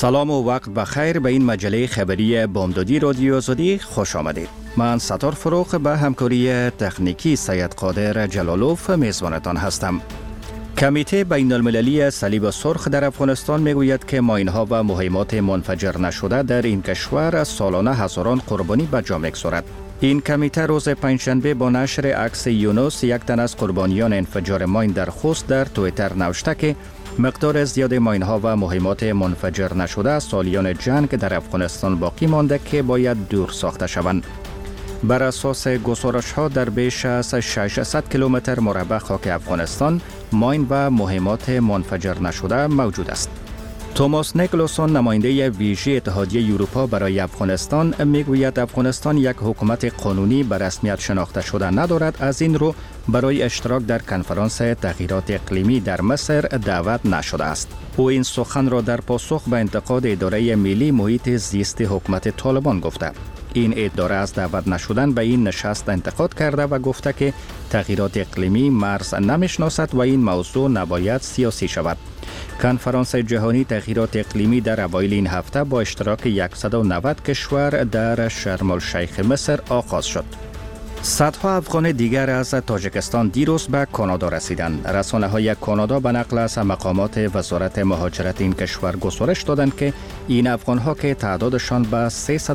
سلام و وقت بخیر به این مجله خبری بامدادی رادیو آزادی خوش آمدید. من ستار فروغ به همکاری تکنیکی سید قادر جلالوف میزبانتان هستم. کمیته بین المللی صلیب سرخ در افغانستان میگوید که ماینها و مهمات منفجر نشده در این کشور سالانه هزاران قربانی به جا میگذارد. این کمیته روز پنجشنبه با نشر عکس یونس، یک تن از قربانیان انفجار ماین در خوست، در توییتر نوشته که مقدار زیاد ماینها و مهمات منفجر نشده از سالیان جنگ در افغانستان باقی مانده که باید دور ساخته شوند. بر اساس گزارش‌ها در بیش از 600 کیلومتر مربع خاک افغانستان ماین و مهمات منفجر نشده موجود است. توماس نیکلسون، نماینده ویژه اتحادیه اروپا برای افغانستان، میگوید افغانستان یک حکومت قانونی به رسمیت شناخته شده ندارد. از این رو برای اشتراک در کنفرانس تغییرات اقلیمی در مصر دعوت نشده است. او این سخن را در پاسخ به انتقاد اداره ملی محیط زیست حکومت طالبان گفته. این اداره از دعوت نشدن به این نشست انتقاد کرده و گفته که تغییرات اقلیمی مرز نمیشناسد و این موضوع نباید سیاسی شود. کنفرانس جهانی تغییرات اقلیمی در اوایل این هفته با اشتراک 190 کشور در شرم الشیخ مصر آغاز شد. صدها افغان دیگر از تاجیکستان دیروز به کانادا رسیدند. رسانه‌های کانادا به نقل از مقامات وزارت مهاجرت این کشور گزارش دادند که این افغان‌ها که تعدادشان به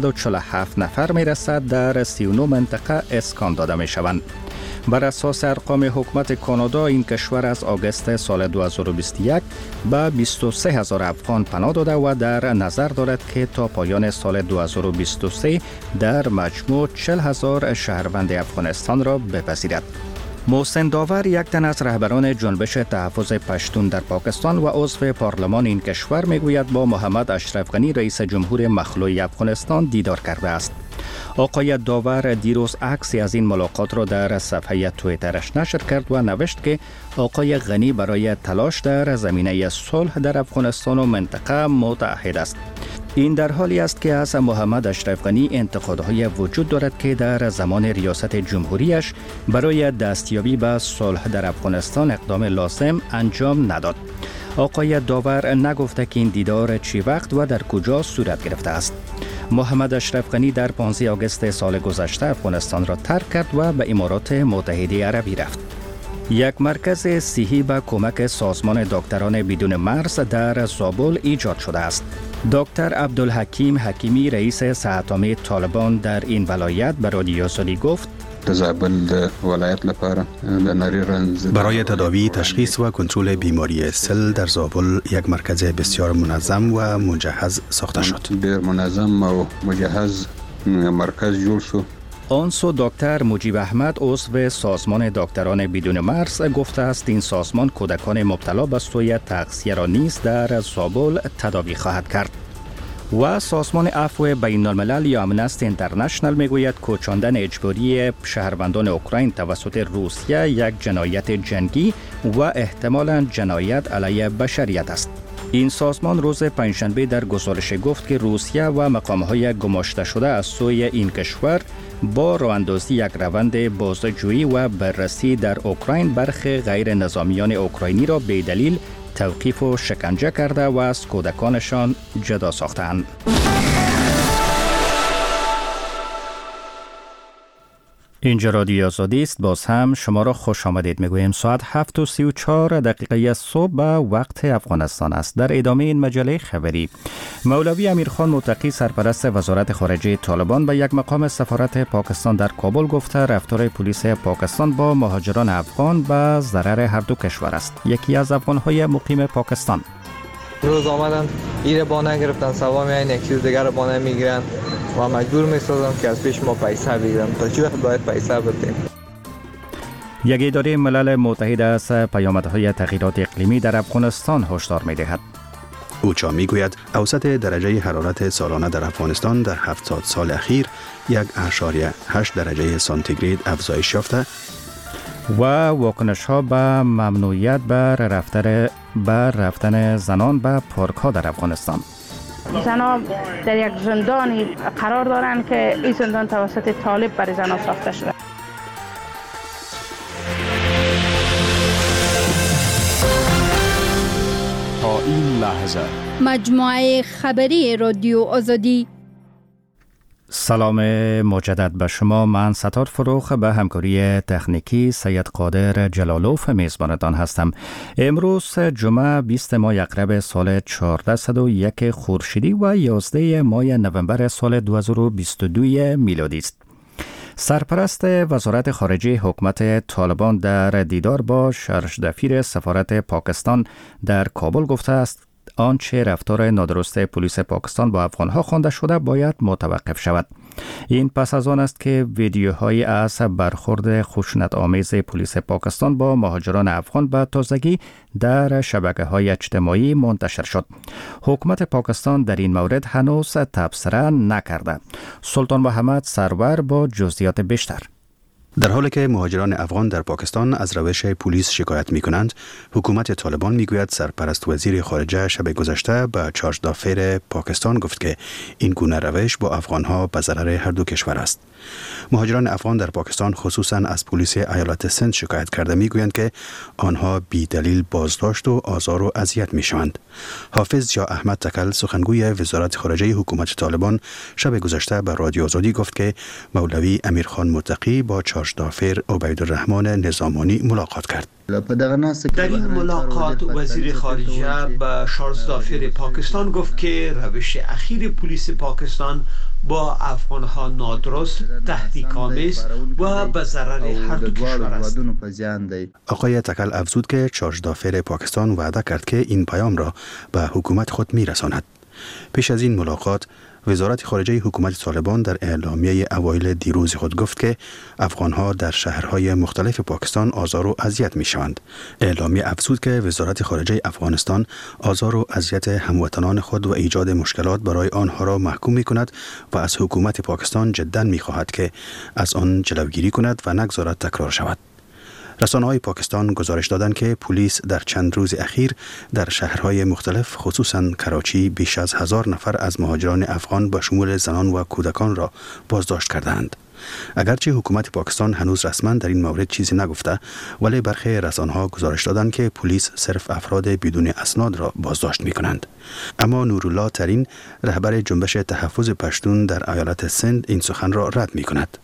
347 نفر می‌رسد در 39 منطقه اسکان داده می‌شوند. بر اساس ارقام حکومت کانادا، این کشور از آگوست سال 2021 به 23,000 افغان پناه داده و در نظر دارد که تا پایان سال 2023 در مجموع 40,000 شهروند افغانستان را بپذیرد. محسن داور، یک تن از رهبران جنبش تحفظ پشتون در پاکستان و عضو پارلمان این کشور، میگوید با محمد اشرف غنی رئیس جمهور مخلوع افغانستان دیدار کرده است. آقای داور دیروز عکسی از این ملاقات را در صفحه توییترش نشر کرد و نوشت که آقای غنی برای تلاش در زمینه صلح در افغانستان و منطقه متعهد است. این در حالی است که از محمد اشرف غنی انتقادهای وجود دارد که در زمان ریاست جمهوریش برای دستیابی به صلح در افغانستان اقدام لازم انجام نداد. آقای داور نگفته که این دیدار چی وقت و در کجا صورت گرفته است. محمد اشرف غنی در 15 آگوست سال گذشته افغانستان را ترک کرد و به امارات متحده عربی رفت. یک مرکز صحی به کمک سازمان دکتران بدون مرز در زابل ایجاد شده است. دکتر عبدالحکیم حکیمی، رئیس صحت عامه طالبان در این ولایت، به رادیو آزادی گفت: زابل ولایت لپاره د نری رنز برای تداوی، تشخیص و کنترل بیماری سل در زابل یک مرکز بسیار منظم و مجهز ساخته شد. ډیر منظم و مجهز مرکز جوړ شو. آن سو دکتر مجیب احمد، عضو سازمان دکتران بدون مرز، گفته است این سازمان کودکان مبتلا به سوی تغذیه را نیز در زابل تداوی خواهد کرد. و سازمان عفو بین الملل یا امنستی اینترنشنال میگوید کوچاندن اجباری شهروندان اوکراین توسط روسیه یک جنایت جنگی و احتمالاً جنایت علیه بشریت است. این سازمان روز پنجشنبه در گزارش گفت که روسیه و مقام‌های گماشته شده از سوی این کشور با راه‌اندازی یک روند بازجویی و بررسی در اوکراین برخی غیر نظامیان اوکراینی را به دلیل توقیف و شکنجه کرده و از کودکانشان جدا ساختند. اینجا رادیو آزادی است. باز هم شما را خوش آمدید میگوییم. ساعت 7:34 صبح به وقت افغانستان است. در ادامه این مجله خبری، مولوی امیرخان متقی، سرپرست وزارت خارجه طالبان، به یک مقام سفارت پاکستان در کابل گفته رفتار پلیس پاکستان با مهاجران افغان به ضرر هر دو کشور است. یکی از افغان‌های مقیم پاکستان: روز آمدن ایره بانه گرفتن، سوا میاین یک چیز دیگر بانه میگیرن و مجبور میسازن که از پیش ما پیسه بگیرن. تا چی وقت باید پیسه بدیم؟ یک اداره ملل متحد از پیامدهای تغییرات اقلیمی در افغانستان هشدار می‌دهد. اوچا میگوید اوسط درجه حرارت سالانه در افغانستان در 70 سال اخیر 1.8 درجه سانتیگراد افزایش یافته و واکنش‌ها به ممنوعیت بر رفتن زنان به پارک‌ها در افغانستان. زنان در یک زندانی قرار دارند که این زندان توسط طالب برای زنان ساخته شده. تا این لحظه. مجموعه خبری رادیو آزادی. سلام مجدد به شما. من ستار فروخ به همکاری تکنیکی سید قادر جلالوف میزبانتان هستم. امروز جمعه 20 ماه اکرب سال 1401 خورشیدی و 11 ماه نوامبر سال 2022 میلادی است. سرپرست وزارت خارجه حکومت طالبان در دیدار با شرشدفیر سفارت پاکستان در کابل گفته است آنچه رفتار نادرست پلیس پاکستان با افغانها خوانده شده باید متوقف شود. این پس از آن است که ویدیوهایی از برخورد خشونت‌آمیز پلیس پاکستان با مهاجران افغان به تازگی در شبکه‌های اجتماعی منتشر شد. حکومت پاکستان در این مورد هنوز تبصره نکرده. سلطان محمد سرور با جزئیات بیشتر. در حالی که مهاجران افغان در پاکستان از روش پلیس شکایت می کنند، حکومت طالبان می گوید سرپرست وزیر خارجه شب گذشته به چارج دافیر پاکستان گفت که این گونه روش با افغانها به ضرر هر دو کشور است. مهاجران افغان در پاکستان خصوصا از پلیس ایالت سند شکایت کرده می گویند که آنها بی دلیل بازداشت و آزار و اذیت می شوند. حافظ یا احمد تکل سخنگوی وزارت خارجه حکومت طالبان شب گذشته به رادیو آزادی گفت که مولوی امیرخان متقی با چارج دافیر عبیدالرحمن نظامانی ملاقات کرد. در این ملاقات وزیر خارجه با چارج دافیر پاکستان گفت که روش اخیر پلیس پاکستان با افغانها نادرست، تهدیدآمیز و به ضرر هر دو کشور است. آقای تکل افزود که چارج دافیر پاکستان وعده کرد که این پیام را به حکومت خود میرساند. پیش از این ملاقات وزارت خارجه حکومت طالبان در اعلامیه اوایل دیروز خود گفت که افغانها در شهرهای مختلف پاکستان آزار و اذیت می‌شوند. اعلامیه افزود که وزارت خارجه افغانستان آزار و اذیت هموطنان خود و ایجاد مشکلات برای آنها را محکوم می‌کند و از حکومت پاکستان جداً می‌خواهد که از آن جلوگیری کند و نگذارد تکرار شود. رسانه‌های پاکستان گزارش دادند که پلیس در چند روز اخیر در شهرهای مختلف خصوصاً کراچی بیش از 1000 نفر از مهاجران افغان به شمول زنان و کودکان را بازداشت کردند. اگرچه حکومت پاکستان هنوز رسما در این مورد چیزی نگفته، ولی برخی رسانه‌ها گزارش دادند که پلیس صرف افراد بدون اسناد را بازداشت می‌کنند. اما نورالله ترین رهبر جنبش تحفظ پشتون در ایالت سند این سخن را رد می‌کند.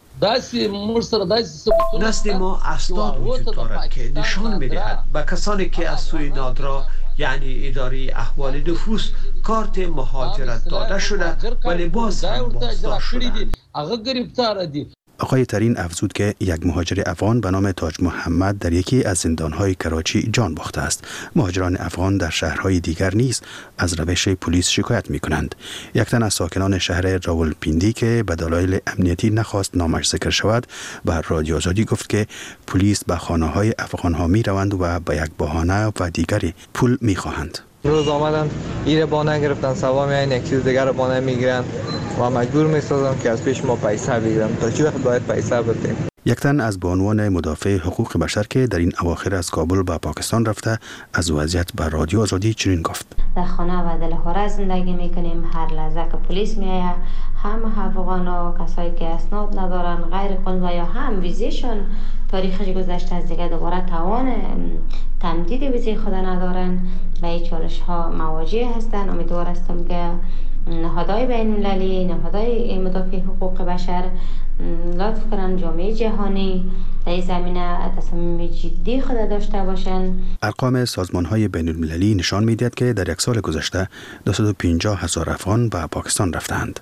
نزد ما اسناد وجود دارد که نشان می‌دهد به کسانی که از سوی نادرا یعنی اداره احوال نفوس کارت مهاجرت داده شده ولی باز هم بازداشت شدند. آقای ترین افزود که یک مهاجر افغان به نام تاج محمد در یکی از زندانهای کراچی جان باخته است. مهاجران افغان در شهرهای دیگر نیز از روش پلیس شکایت می کنند. یک تن از ساکنان شهر راولپیندی که به دلایل امنیتی نخواست نامش ذکر شود بر رادیو آزادی گفت که پلیس به خانه‌های افغانها می روند و به یک بهانه و دیگری پول می خواهند. روز آمدن ایره با نگرفتن سوا میاین یک چیز دیگر با نمیگیرن و مجبور میسازم که از پیش ما پیسه بگیرن. تا چه وقت باید پیسه بدیم؟ یک تن از بانوان مدافع حقوق بشر که در این اواخر از کابل به پاکستان رفته از وضعیت به رادیو آزادی چنین گفت: در خانه و دلهوره زندگی میکنیم. هر لحظه که پلیس میایه همه افغانا کسایی که اسناد ندارن غیر قانونی یا هم ویزیشون تاریخش گذشته از دیگه دوباره توان تمدید ویزه خود ندارن و این چالش ها مواجه هستن. امیدوار هستم که نهادهای بین المللی، نهادهای مدافع حقوق بشر لطف کنن جامعه جهانی در این زمینه تصمیم جدی خود داشته باشند. ارقام سازمان‌های بین المللی نشان می‌دهد که در یک سال گذشته 250,000 افغان به پاکستان رفتند.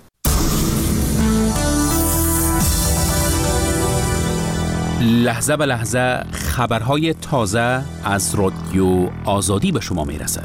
لحظه به لحظه خبرهای تازه از رادیو آزادی به شما میرسد.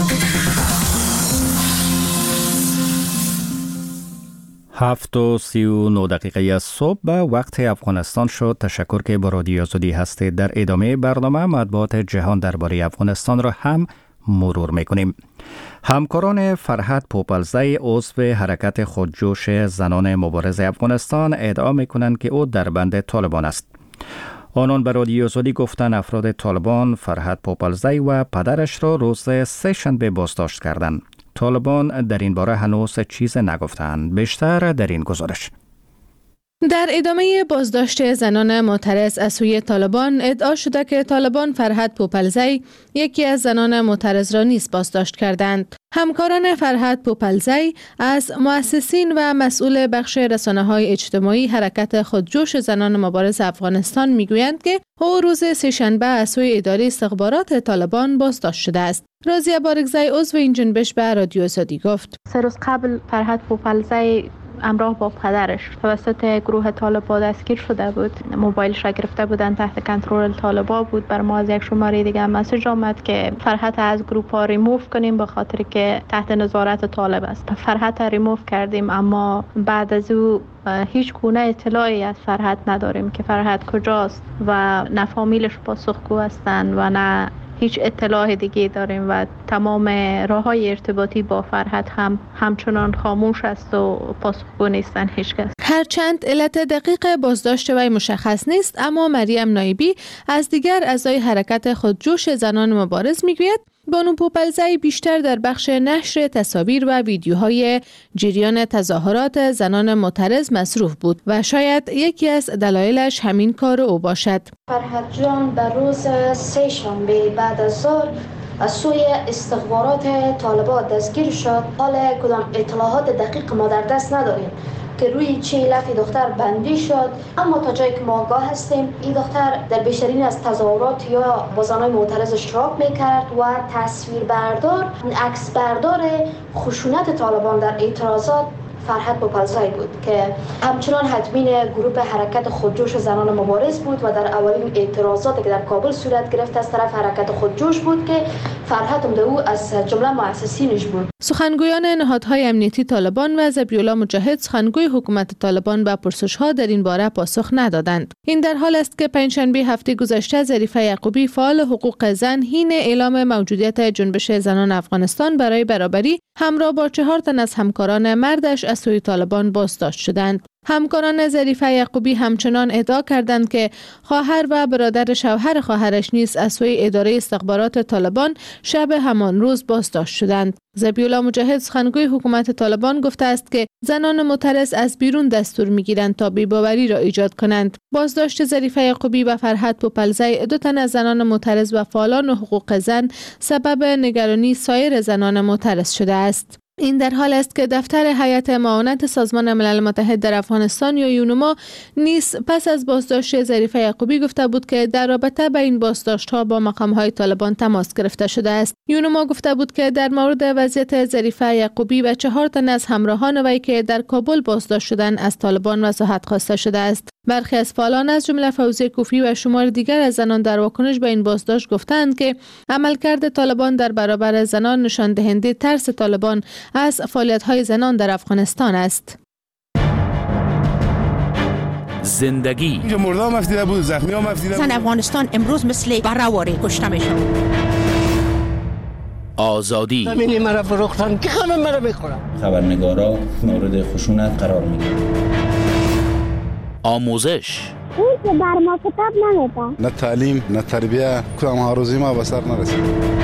7:39 صبح به وقت افغانستان شد. تشکر که با رادیو آزادی هستید. در ادامه برنامه مطبوعات جهان درباره افغانستان را هم مرور میکنیم. همکاران فرهاد پوپلزی عضو حرکت خودجوش زنان مبارز افغانستان ادعا میکنند که او در بند طالبان است. آنان به رادیو آزادی گفتند افراد طالبان فرهاد پوپلزی و پدرش را روز سه شنبه بازداشت کردند. طالبان در این باره هنوز چیز نگفتند. بیشتر در این گزارش. در ادامه بازداشت زنان معترض از سوی طالبان ادعا شده که طالبان فرهاد پوپلزی یکی از زنان معترض را نیز بازداشت کردند. همکاران فرهاد پوپلزی از مؤسسین و مسئول بخش رسانه‌های اجتماعی حرکت خودجوش زنان مبارز افغانستان میگویند که او روز سه‌شنبه از سوی اداره استخبارات طالبان بازداشت شده است. رازیه بارگزی عضو این جنبش به رادیو آزادی گفت: 3 روز قبل فرهاد پوپلزی همراه با پدرش توسط گروه طالبان دستگیر شده بود. موبایلش را گرفته بودن، تحت کنترل طالبان بود. بر ما از یک شماره دیگه مسیج آمد که فرهاد از گروپ ها ریموو کنیم به خاطر که تحت نظارت طالب است. فرهاد ریموو کردیم، اما بعد از او هیچ گونه اطلاعی از فرهاد نداریم که فرهاد کجاست و نه فامیلش پاسخگو هستند و نه هیچ اطلاع دیگه داریم و تمام راه‌های ارتباطی با فرهاد همچنان خاموش است و پاسخگو نیستن هیچ کس. هرچند علت دقیق بازداشت وی مشخص نیست، اما مریم نایبی از دیگر اعضای حرکت خودجوش زنان مبارز میگوید بانو پوپلزی بیشتر در بخش نشر تصاویر و ویدیوهای جریان تظاهرات زنان معترض مصروف بود و شاید یکی از دلایلش همین کار او باشد. فرهاد جان در روز سه‌شنبه بعد از ظهر از سوی استخبارات طالبان دستگیر شد. حالا کدام اطلاعات دقیق ما در دست نداریم که روی چه علت دختر بندی شد، اما تا جایی که ما آگاه هستیم این دختر در بیشترین از تظاهرات یا با زنان معترض اشتراک میکرد و تصویربردار، عکس بردار خشونت طالبان در اعتراضات فرهاد پوپلزی بود که همچنان حتمین گروه حرکت خودجوش زنان مبارز بود و در اولین اعتراضاتی که در کابل صورت گرفت از طرف حرکت خودجوش بود که فرهاد هم او از جمله مؤسسینش بود. سخنگویان نهادهای امنیتی طالبان و ذبیحالله مجاهد سخنگوی حکومت طالبان به پرسش‌ها در این باره پاسخ ندادند. این در حال است که پنجشنبه هفته گذشته ظریفه یعقوبی فعال حقوق زن حین اعلام موجودیت جنبش زنان افغانستان برای برابری همراه با 4 تن از همکاران مردش از سوی طالبان بازداشت شدند. همکاران ظریفه یعقوبی همچنان ادعا کردند که خواهر و برادر شوهر خواهرش نیز از سوی اداره استخبارات طالبان شب همان روز بازداشت شدند. ذبیحالله مجاهد سخنگوی حکومت طالبان گفته است که زنان معترض از بیرون دستور می‌گیرند تا بی‌باوری را ایجاد کنند. بازداشت ظریفه یعقوبی و فرهاد پوپلزی 2 تن از زنان معترض و فعالان حقوق زن سبب نگرانی سایر زنان معترض شده است. این در حال است که دفتر هیئت معاونت سازمان ملل متحد در افغانستان یا یونما نیز پس از بازداشت ظریفه یعقوبی گفته بود که در رابطه با این بازداشت‌ها با مقام‌های طالبان تماس گرفته شده است. یونما گفته بود که در مورد وضعیت ظریفه یعقوبی و 4 تن از همراهان وی که در کابل بازداشت شدند از طالبان وضاحت خواسته شده است. برخی از فعالان از جمله فوزیه کوفی و شمار دیگر از زنان در واکنش به این بازداشت گفتند که عملکرد طالبان در برابر زنان نشان دهنده ترس طالبان از فعالیت‌های زنان در افغانستان است. زندگی مردم افتیده بود، زخمی هم افتیده بود. زن افغانستان امروز مثل بره‌واره کشته میشن. آزادی زمین مرا فروختن که همه مرا میخورن. خبرنگارا مورد خشونت قرار میگیرن. آموزش اون که بر ما کتاب نمیده. نه تعلیم نه تربیه، کدام هاروزی ما به سر نرسید.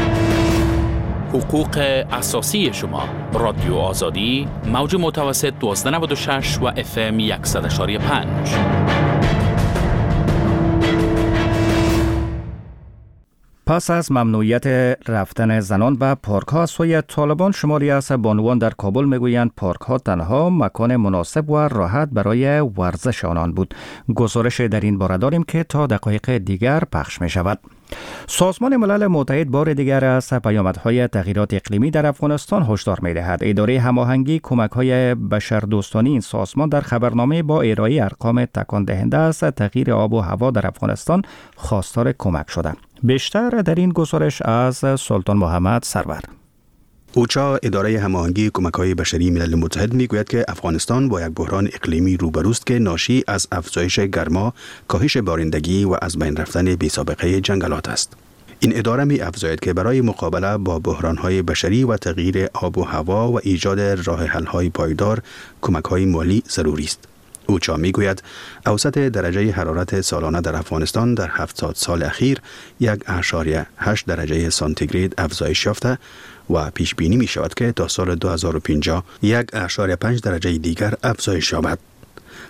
حقوق اساسی شما. رادیو آزادی، موج متوسط 1296 و FM 100.5. پس از ممنوعیت رفتن زنان به پارک ها سوی طالبان، شماری از بانوان در کابل میگویند پارک ها تنها مکان مناسب و راحت برای ورزش آنان بود. گزارش در این باره داریم که تا دقایق دیگر پخش می شود. سازمان ملل متحد بار دیگر از پیامدهای تغییرات اقلیمی در افغانستان هشدار می‌دهد. اداره هماهنگی کمک‌های بشردوستانه این سازمان در خبرنامه با ارائه ارقام تکان دهنده از تغییر آب و هوا در افغانستان خواستار کمک شده. بیشتر در این گزارش از سلطان محمد سرور. اوچا، اداره هماهنگی کمک‌های بشری ملل متحد، میگوید که افغانستان با یک بحران اقلیمی روبروست که ناشی از افزایش گرما، کاهش بارندگی و از بین رفتن بی‌سابقه جنگلات است. این اداره می افزاید که برای مقابله با بحران‌های بشری و تغییر آب و هوا و ایجاد راه حل‌های پایدار، کمک‌های مالی ضروری است. اوچا میگوید اوسط درجه حرارت سالانه در افغانستان در 70 سال اخیر 1.8 درجه سانتیگراد افزایش یافته و پیش بینی می شود که تا سال 2050 1.5 درجه دیگر افزایش یابد.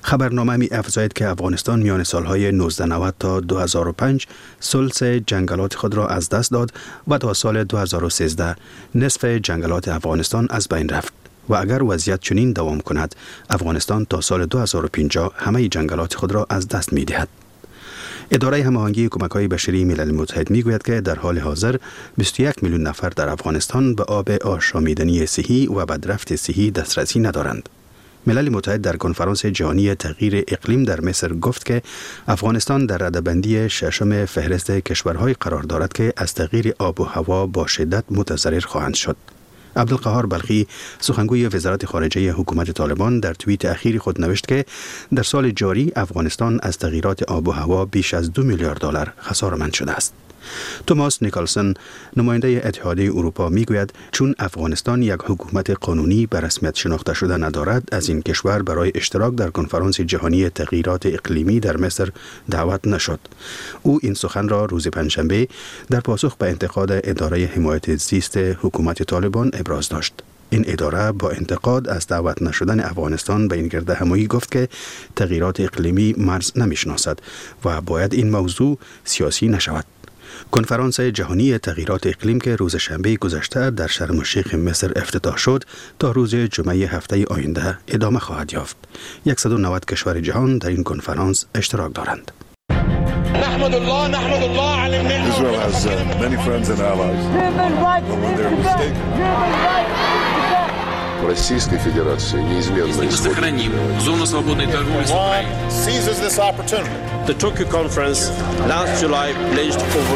خبرنامه می افزاید که افغانستان میان سالهای 1990 تا 2005 ثلث جنگلات خود را از دست داد و تا سال 2013 نصف جنگلات افغانستان از بین رفت و اگر وضعیت چنین دوام کند افغانستان تا سال 2050 همه جنگلات خود را از دست می دهد. اداره هماهنگی کمک‌های بشری ملل متحد میگوید که در حال حاضر 21 میلیون نفر در افغانستان به آب آشامیدنی صحی و بدرفت صحی دسترسی ندارند. ملل متحد در کنفرانس جهانی تغییر اقلیم در مصر گفت که افغانستان در رده‌بندی ششم فهرست کشورهای قرار دارد که از تغییر آب و هوا با شدت متضرر خواهند شد. عبدالقهار بلخی سخنگوی وزارت خارجه حکومت طالبان در توییت اخیر خود نوشت که در سال جاری افغانستان از تغییرات آب و هوا بیش از $2 میلیارد خساره‌مند شده است. توماس نیکلسون نماینده اتحادیه اروپا میگوید چون افغانستان یک حکومت قانونی به رسمیت شناخته شده ندارد از این کشور برای اشتراک در کنفرانس جهانی تغییرات اقلیمی در مصر دعوت نشد. او این سخن را روز پنجشنبه در پاسخ به انتقاد اداره حمایت زیست حکومت طالبان ابراز داشت. این اداره با انتقاد از دعوت نشدن افغانستان به این گرد همایی گفت که تغییرات اقلیمی مرز نمیشناسد و باید این موضوع سیاسی نشود. کنفرانس جهانی تغییرات اقلیم که روز شنبه گذشته در شرم الشیخ مصر افتتاح شد تا روز جمعه هفته آینده ادامه خواهد یافت. 190 کشور جهان در این کنفرانس اشتراک دارند. نحمد الله على النعمة. Israel has many friends and allies. But when they're mistaken. Российской Федерации неизменно сохраним зону свободной торговли с Украиной. Seizes this opportunity. The Tokyo conference last July pledged over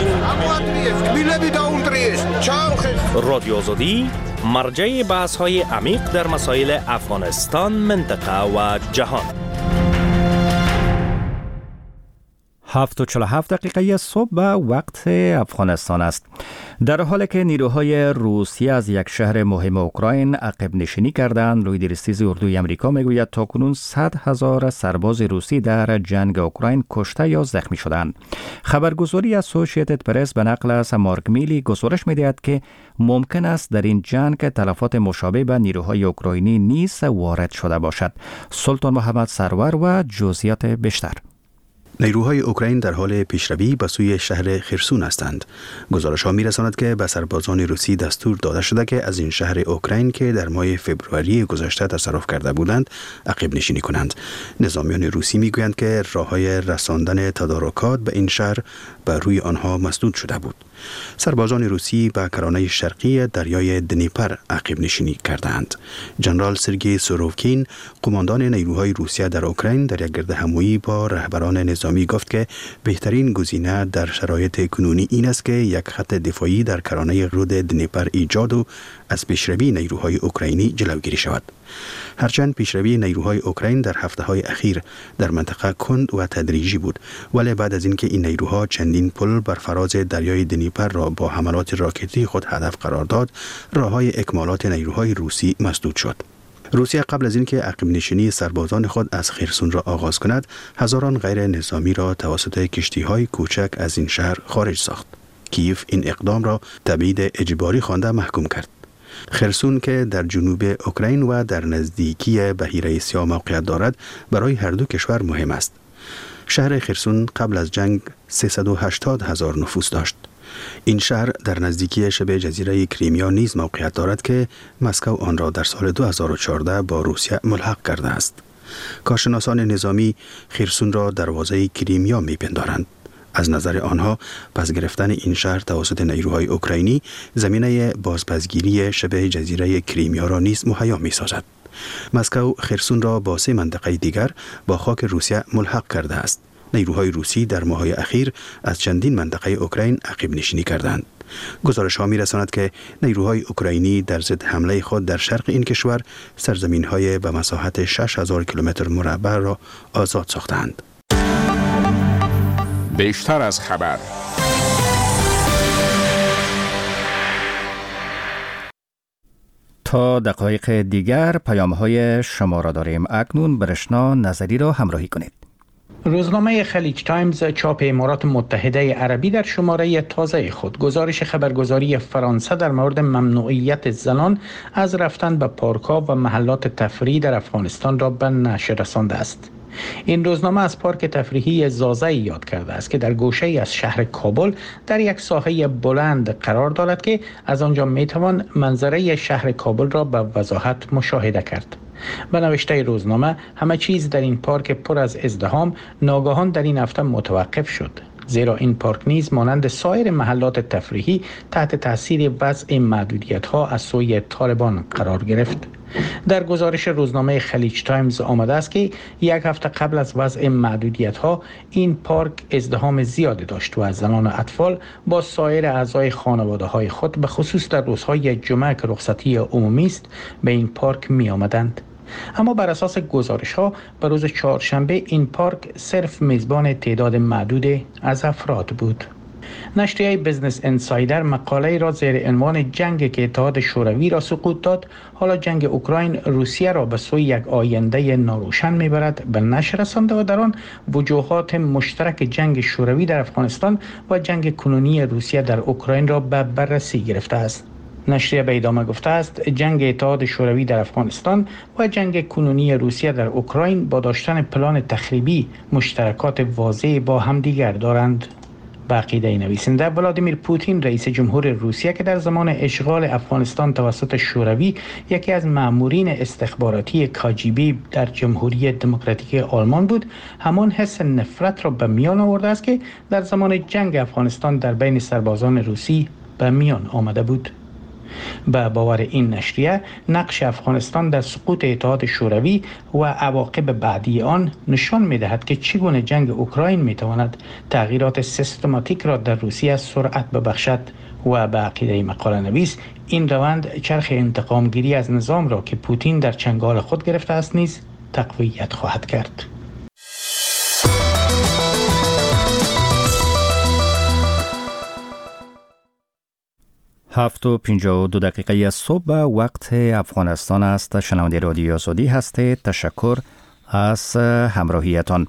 16 رادیو آزادی مرجع بحث‌های عمیق در مسائل افغانستان، منطقه و جهان. 7:47 صبح به وقت افغانستان است. در حالی که نیروهای روسیه از یک شهر مهم اوکراین عقب نشینی کردند، رویدرستیز اردوی امریکا میگوید تاکنون 100,000 سرباز روسی در جنگ اوکراین کشته یا زخمی شدند. خبرگزاری اسوسییتد پرس به نقل از مارک میلی گزارش می‌دهد که ممکن است در این جنگ تلفات مشابه به نیروهای اوکراینی نیز وارد شده باشد. سلطان محمد سرور و جزئیات بیشتر. نیروهای اوکراین در حال پیشروی به سوی شهر خرسون هستند. گزارش‌ها می‌رساند که به سربازان روسی دستور داده شده که از این شهر اوکراین که در ماه فوریه گذشته تصرف کرده بودند، عقب نشینی کنند. نظامیان روسی می‌گویند که راه‌های رساندن تدارکات به این شهر بر روی آنها مسدود شده بود. سربازان روسی به کرانه شرقی دریای دنیپر عقب نشینی کردند. جنرال سرگئی سوروکین، قماندان نیروهای روسیه در اوکراین، در یک گردهمایی با رهبران نظامی گفت که بهترین گزینه در شرایط کنونی این است که یک خط دفاعی در کرانه رود دنیپر ایجاد و از پیشروی نیروهای اوکراینی جلوگیری شود. هرچند پیشروی نیروهای اوکراین در هفته‌های اخیر در منطقه کند و تدریجی بود، ولی بعد از اینکه این نیروها چندین پل بر فراز دریای دنیپر را با حملات راکتی خود هدف قرار داد، راههای اکمالات نیروهای روسی مسدود شد. روسیه قبل از اینکه عقب نشینی سربازان خود از خرسون را آغاز کند، هزاران غیر نظامی را توسط کشتی‌های کوچک از این شهر خارج ساخت. کیف این اقدام را تبعید اجباری خوانده محکوم کرد. خرسون که در جنوب اوکراین و در نزدیکی بحیره سیاه موقعیت دارد، برای هر دو کشور مهم است. شهر خرسون قبل از جنگ 380,000 نفوس داشت. این شهر در نزدیکی شبه جزیره کریمیا نیز موقعیت دارد که مسکو آن را در سال 2014 با روسیه ملحق کرده است. کارشناسان نظامی خرسون را دروازه کریمیا می‌پندارند. از نظر آنها پس گرفتن این شهر توسط نیروهای اوکراینی زمینه بازپسگیری شبه جزیره کریمیا را نیز مهیا می‌سازد. مسکو خرسون را با 3 منطقه دیگر با خاک روسیه ملحق کرده است. نیروهای روسی در ماه‌های اخیر از چندین منطقه اوکراین عقب نشینی کردند. گزارش‌ها می‌رساند که نیروهای اوکراینی در ضد حمله خود در شرق این کشور سرزمین‌های به مساحت 6,000 کیلومتر مربع را آزاد ساختند. بیشتر از خبر. تا دقایق دیگر پیام‌های شما را داریم. اکنون برشنا نظری را همراهی کنید. روزنامه خلیج تایمز چاپ امارات متحده عربی در شماره تازه خود گزارش خبرگزاری فرانسه در مورد ممنوعیت زنان از رفتن به پارک‌ها و محلات تفریحی در افغانستان را به نشر رسانده است. این روزنامه از پارک تفریحی زازه یاد کرده است که در گوشه‌ای از شهر کابل در یک ساحه بلند قرار دارد که از آنجا میتوان منظره شهر کابل را به وضاحت مشاهده کرد. به نوشته روزنامه همه چیز در این پارک پر از ازدحام ناگهان در این هفته متوقف شد، زیرا این پارک نیز مانند سایر محلات تفریحی تحت تاثیر وضع محدودیت‌ها از سوی طالبان قرار گرفت. در گزارش روزنامه خلیج تایمز آمده است که یک هفته قبل از وضع محدودیت‌ها این پارک ازدحام زیادی داشت و زنان و اطفال با سایر اعضای خانواده‌های خود به خصوص در روزهای جمعه که رخصتی عمومی است به این پارک می آمدند. اما بر اساس گزارش‌ها به روز چهارشنبه این پارک صرف میزبان تعداد معدود از افراد بود. نشریه بیزنس انسایدر مقاله را زیر عنوان جنگ که اتحاد شوروی را سقوط داد، حالا جنگ اوکراین روسیه را به سوی یک آینده ناروشن میبرد به نشر رسانده و در آن وجوهات مشترک جنگ شوروی در افغانستان و جنگ کنونی روسیه در اوکراین را به بررسی گرفته است. نشریه به ادامه گفته است جنگ اتحاد شوروی در افغانستان و جنگ کنونی روسیه در اوکراین با داشتن پلان تخریبی مشترکات واضحی با همدیگر دارند. به عقیده نویسنده ولادیمیر پوتین رئیس جمهور روسیه که در زمان اشغال افغانستان توسط شوروی یکی از مامورین استخباراتی کاجیبی در جمهوری دموکراتیک آلمان بود، همان حس نفرت را به میان آورده است که در زمان جنگ افغانستان در بین سربازان روسی به میان آمده بود. به باور این نشریه نقش افغانستان در سقوط اتحاد شوروی و عواقب بعدی آن نشان می‌دهد که چگونه جنگ اوکراین می‌تواند تغییرات سیستماتیک را در روسیه سرعت ببخشد و به عقیده مقاله نویس این روند چرخ انتقامگیری از نظام را که پوتین در چنگال خود گرفته است نیز تقویت خواهد کرد. 7:52 صبح وقت افغانستان است. شنونده رادیو آزادی هستید. تشکر از همراهیتان.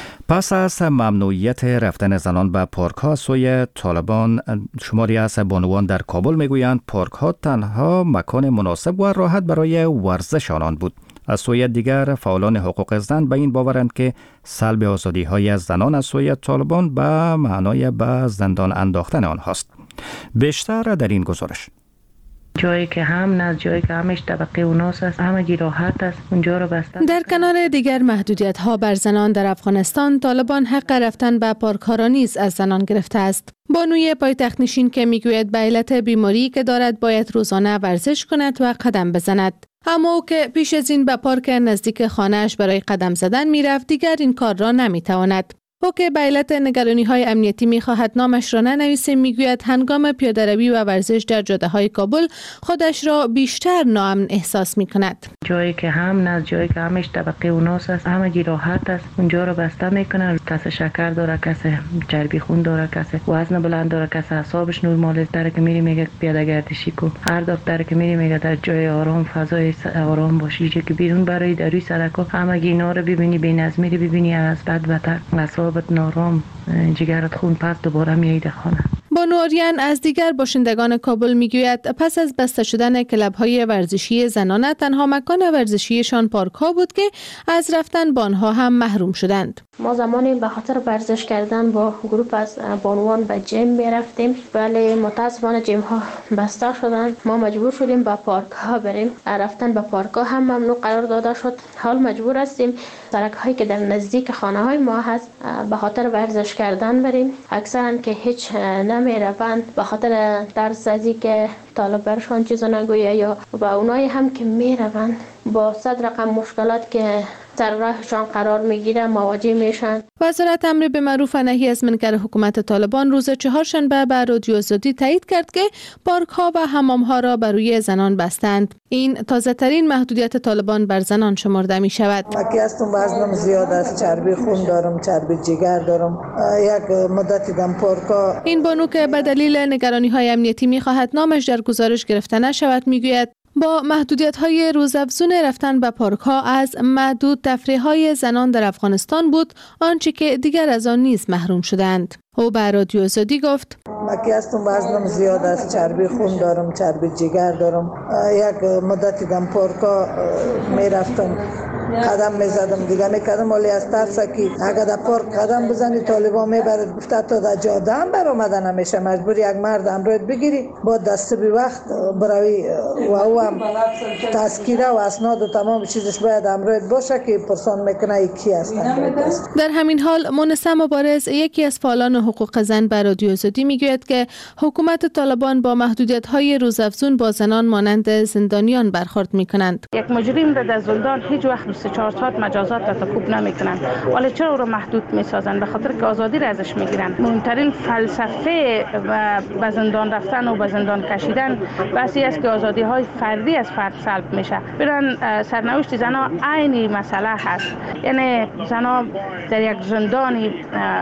پس از ممنوعیت رفتن زنان به پارک ها سوی طالبان، شماری از بانوان در کابل میگویند پارک ها تنها مکان مناسب و راحت برای ورزش آنان بود. از سوی دیگر فعالان حقوق زن به این باورند که سلب آزادی های زنان از سوی طالبان به معنای به زندان انداختن آنهاست. بیشتر در این گزارش. جایی که هم نه جایی که همش طبقه اوناس است، همگی راحت است، اونجا رو بستن. در کنار دیگر محدودیت ها بر زنان در افغانستان، طالبان حق رفتن به پارک ها را نیز از زنان گرفته است. بانوی پایتخت نشین که میگوید به علت بیماری که دارد باید روزانه ورزش کند و قدم بزند. اما او که پیش از این به پارک نزدیک خانه‌اش برای قدم زدن میرفت، دیگر این کار را نمیتواند. او که به علت نگرانی‌های امنیتی می‌خواهد نامش را ننویسیم، میگوید هنگام پیاده‌روی و ورزش در جاده‌های کابل خودش را بیشتر ناامن احساس می‌کند. جایی که هم نه جایی که همش طبقه اوناس است، همگی راحت است، اونجا رو بسته می‌کنن. کسی شکر داره، کسی چربی خون داره، کسی وزن بلند داره، کسی اعصابش نرمال است، در که میری میگه پیاده گردشی کن. هر دفتر که میری میگه در جای آرام، فضای آرام باشی. که بیرون برای در روی سرک‌ها همگی اینا رو ببینی، بی‌نظمی رو ببینی، از بد بدتر اعصابت نارام، جگرت خون پس دوباره میایید خانه. بانو آریان از دیگر باشندگان کابل میگوید پس از بسته شدن کلب‌های ورزشی زنانه تنها مکان ورزشیشان پارک‌ها بود که از رفتن به آنها هم محروم شدند. ما زمانی به خاطر ورزش کردن با گروه از بانوان به جیم میرفتیم، ولی متاسفانه جیم ها بسته شدن. ما مجبور شدیم به پارک ها بریم. رفتن به پارک ها هم ممنوع قرار داده شد. حال مجبور هستیم سرک هایی که در نزدیک خانه های ما هست به خاطر ورزش کردن بریم. اکثرا که هیچ نمیروند به خاطر ترس از اینکه طالب برشان چیزا نگویه، یا با اونایی هم که میروند با صد رقم مشکلات که در راهشان قرار میگیره مواجه میشن. وزارت امر به معروف و نهی از منکر حکومت طالبان روز چهارشنبه به رادیو آزادی تایید کرد که پارک ها و حمام ها را بر روی زنان بستند. این تازه ترین محدودیت طالبان بر زنان شمرده می شود. مکی هستم، وزنم زیاد است، چربی خون دارم، چربی جگر دارم. یک مدتی دم پارک ها. این بانو که به دلیل نگرانی های امنیتی می خواهد نامش در گزارش گرفته نشود میگوید با محدودیت‌های روزافزون رفتن به پارک‌ها از محدود تفریح‌های زنان در افغانستان بود آنچه که دیگر از آن نیز محروم شدند. او به رادیو آزادی گفت: مکی هستم، وزنم زیاد است، چربی خون دارم، چربی جگر دارم. یک مدتی دم پارکا میرفتم، قدم میزدم، دیگه نکردم، ولی از ترس که اگر در پارک قدم بزنی طالبان میبرد، گفته تا در جاده هم برآمده نمیشه، مجبوری یک مرد امروز بگیری با دست بی وقت بروی و او هم تذکیره و اسناد و تمام چیزش باید امروز باشه که پرسان میکنه کی است. در همین حال مونسه مبارز، یکی از فعالان حقوق زن، به رادیو آزادی میگوید که حکومت طالبان با محدودیت‌های روزافزون با زنان مانند زندانیان برخورد میکنند. یک مجرم را در زندان هیچ وقت 24 ساعت مجازات را تکوب نمیکنند، ولی چرا او را محدود میسازند؟ به خاطر که آزادی را ازش میگیرند. مهمترین فلسفه به زندان رفتن و به زندان کشیدن بحثی است که آزادی های فردی از فرد سلب میشه. برن سرنوشت زنها عینی مسئله هست، یعنی زنها در یک زندانی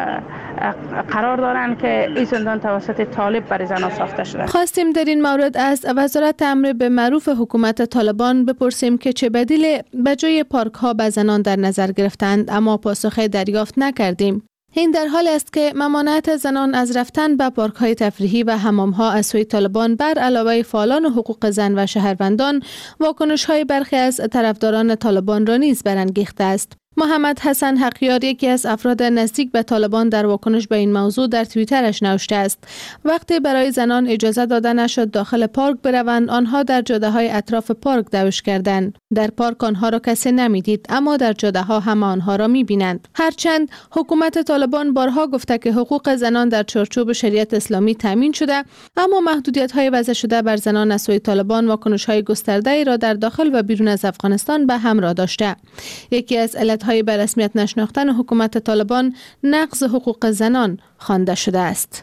قرار دارند که این زندان توسط طالب برای زنها ساخته شده. خواستیم در این مورد از وزارت امر به معروف حکومت طالبان بپرسیم که چه بدیل به جای پارک ها به زنان در نظر گرفتند، اما پاسخ دریافت نکردیم. این در حال است که ممانعت زنان از رفتن به پارک های تفریحی و حمام ها از سوی طالبان بر علاوه فعالان حقوق زن و شهروندان، واکنش های برخی از طرفداران طالبان را نیز برانگیخته است. محمد حسن حقیار، یکی از افراد نزدیک به طالبان، در واکنش به این موضوع در توییترش نوشته است: وقتی برای زنان اجازه داده نشد داخل پارک بروند، آنها در جاده‌های اطراف پارک دوش کردند. در پارک آنها را کسی نمیدید، اما در جاده‌ها همه آنها را می‌بینند. هرچند حکومت طالبان بارها گفته که حقوق زنان در چارچوب شریعت اسلامی تامین شده، اما محدودیت‌های وضع شده بر زنان از سوی طالبان واکنش‌های گسترده‌ای را در داخل و بیرون از افغانستان به همراه داشته. یکی از علت‌های به رسمیت نشناختن حکومت طالبان نقض حقوق زنان خوانده شده است.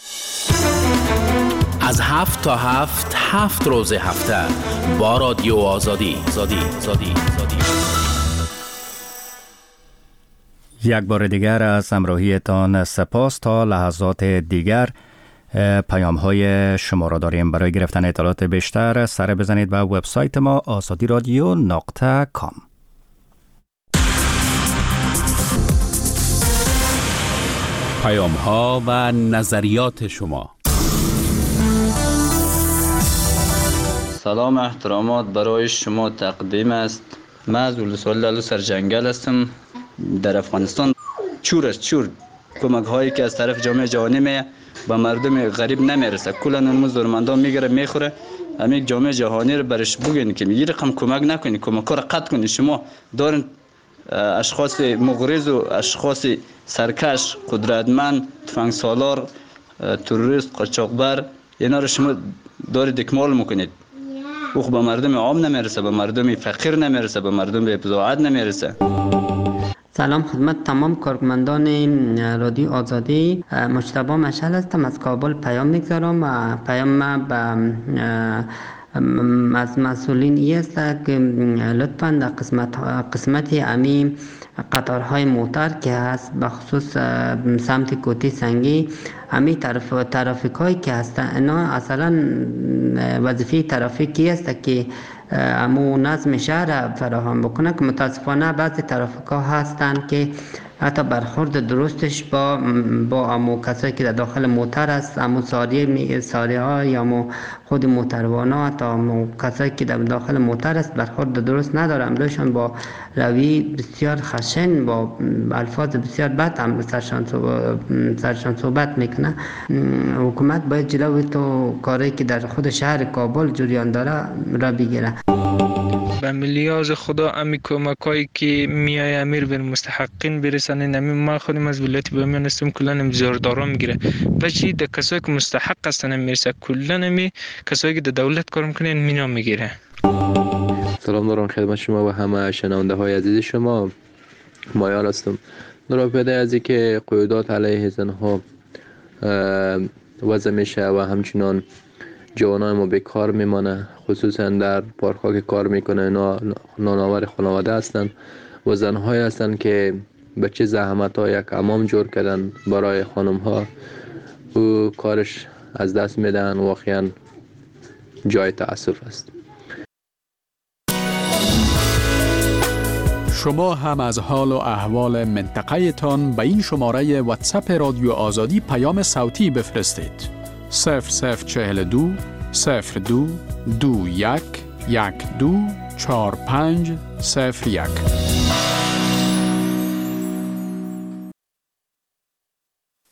از 7 تا 7 روز هفته با رادیو آزادی. یک بار دیگر از همراهیتان سپاس. تا لحظات دیگر پیام های شما را داریم. برای گرفتن اطلاعات بیشتر سر بزنید به وبسایت ما azadiradio.com. پیام ها و نظریات شما. سلام احترامات برای شما تقدیم است. من از ولسوالی سرجنگل هستم. در افغانستان چور کمک هایی که از طرف جامعه جهانی به مردم غریب نمیرسه، کلا اون ضرورتمندان میگیره میخوره. همین جامعه جهانی رو برش بگین که میگه رقم کمک نکنید، کمک رو قطع کنید. شما دارین اشخاص مغرض و اشخاص سرکش، قدرتمند، تفنگ سالار، تروریست، قاچاقبر، اینا رو شما دارید اکمال میکنید. او به مردم عام نمیرسه، به مردم فقیر نمیرسه، به مردم به بضاعت نمیرسه. سلام خدمت تمام کارمندان رادیو آزادی. مجتبی مشعل هستم، از کابل پیام میگذارم. پیام ما به از مسئولین ای است که لطفاً در قسمت امی قطارهای موتر که هست به خصوص سمت کوتی سنگی، امی ترافیک هایی که هستن، اینا اصلا وظیفه ترافیکی است که امو نظم شهر فراهم بکنه، که متاسفانه بعضی ترافیک ها هستن که حتی برخورد درستش با امو کسایی که در داخل موتر است، امو ساریه ها یا امو خود موتروانا، تا امو کسایی که در داخل موتر است برخورد درست نداره. امروزشان با روی بسیار خشن، با الفاظ بسیار بد هم سرشان صحبت میکنه. حکومت باید جلوی تو کاری که در خود شهر کابل جریان داره را بگیره. به ملیاز خدا امی کمکایی که میای امیر به مستحقین برسانه. نمی ما خودم از ولایت بامیان هستم، کلا امزاردارا میگیره و چی د کسایی که مستحق هستن میرسه، کلا نمی کسایی که د دولت کار میکنن مینا میگیره. سلام دارم خدمت شما و همه شنونده های عزیز شما. مایال هستم. نرا پیدا از که قیودات علیه زنها وضع میشه و همچنان جوانای ما بیکار میمانه، خصوصا در پارک ها که کار میکنه نانآور خانواده هستن و زنهایی هستن که به چه زحمت ها یک حمام جور کردن برای خانم ها و کارش از دست میدن. واقعا جای تأسف است. شما هم از حال و احوال منطقه تان به این شماره واتساپ رادیو آزادی پیام صوتی بفرستید. 0042 02 21 12 45 01.